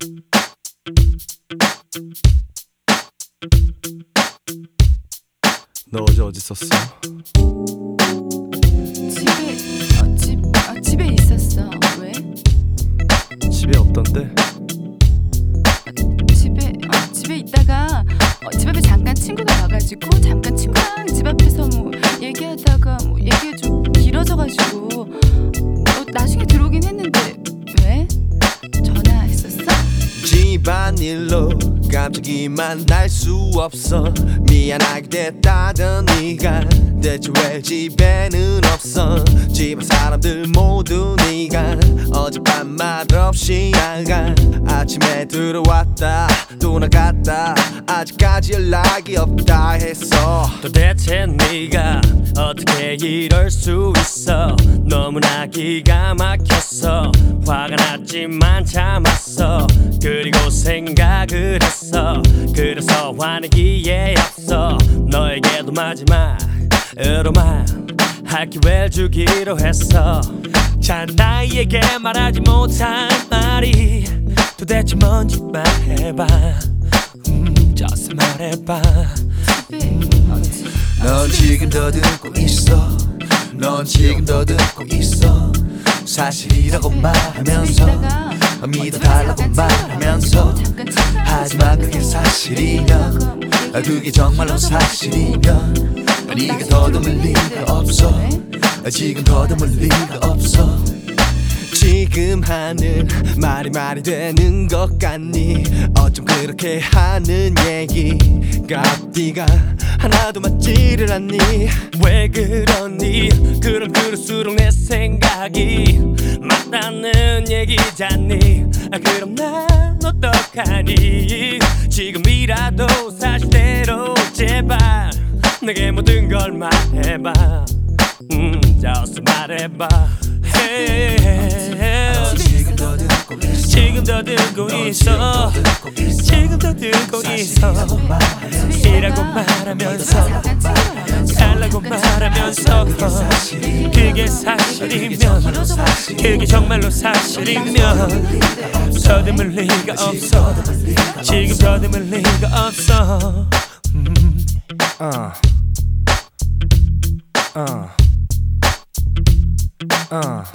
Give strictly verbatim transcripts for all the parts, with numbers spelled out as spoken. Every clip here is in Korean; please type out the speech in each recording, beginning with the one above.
너 어제 어디 있었어? 집에 어, 집, 어, 집에 있었어. 왜? 집에 없던데? 집에 어, 집에 있다가 어, 집 앞에 잠깐 친구가 와가지고 잠깐 친구랑 집 앞에서 뭐 얘기하다가 뭐 얘기가 좀 길어져가지고 어, 나중에 들어오긴 했는데 왜? 전화했었어? 집안일로 갑자기 만날 수 없어 미안하게 됐다던 네가 대체 왜 집에는 없어 집안 사람들 모두 네가 어젯밤 말없이 나가 아침에 들어왔다 또 나갔다 아직까지 연락이 없다 했어 도대체 네가 어떻게 이럴 수 있어 너무나 기가 막혔어 화가 났지만 참았어 그리고 생각을 했어 그래서 화내기에 앞서 너에게도 마지막으로만 할 기회를 주기로 했어 자 나에게 말하지 못한 말이 도대체 뭔지 말해봐 음, just 말해봐 넌 지금 더듬고 있어 넌 지금 더듬고 있어 사실이라고 말하면서 믿어달라고 말하면서 하지만 그게 사실이면 그게 정말로 사실이면 네가 더듬을 리가 없어 지금 더듬을 리가 없어 지금 하는 말이 말이 되는 것 같니 어쩜 그렇게 하는 얘기가 앞뒤가 하나도 맞지를 않니 왜 그러니 그럼 그럴수록 내 생각이 맞다는 얘기잖니 아, 그럼 난 어떡하니 지금이라도 사실대로 제발 내게 모든 걸 말해봐 음, just 말해봐 hey, 지금 더듬고 있어 지금 더듬고 있어 지금 더듬고 있어 이라고 말하면서 달라고 말하면서 그게 사실이면 그게 정말로 사실이면 더듬을 리가 없어 지금 더듬을 리가 없어 음. 어. 어. 어.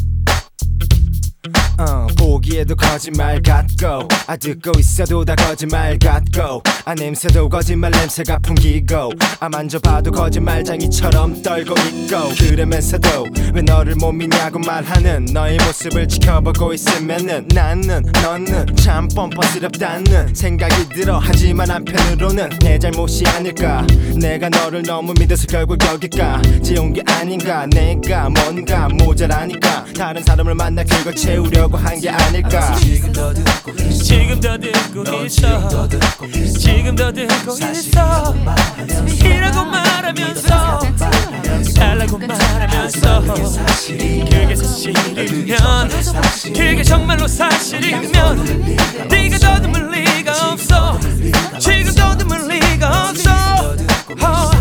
어, 보기에도 거짓말 같고 아 듣고 있어도 다 거짓말 같고 아 냄새도 거짓말 냄새가 풍기고 아 만져봐도 거짓말장이처럼 떨고 있고 그러면서도 왜 너를 못 믿냐고 말하는 너의 모습을 지켜보고 있으면은 나는 너는 참 뻔뻔스럽다는 생각이 들어 하지만 한편으로는 내 잘못이 아닐까 내가 너를 너무 믿어서 결국 여기까지 온 게 아닌가 내가 뭔가 모자라니까 다른 사람을 만나 그걸 채우려고 한 게 아닐까 지금 더듬고 있어 지금 더듬고 있어 지금 더듬고 있어 이라고 말하면서 달라고 말하면서 그게 사실이면 그게 정말로 사실이면 네가 더듬을 리가 없어 지금 더듬을 리가 없어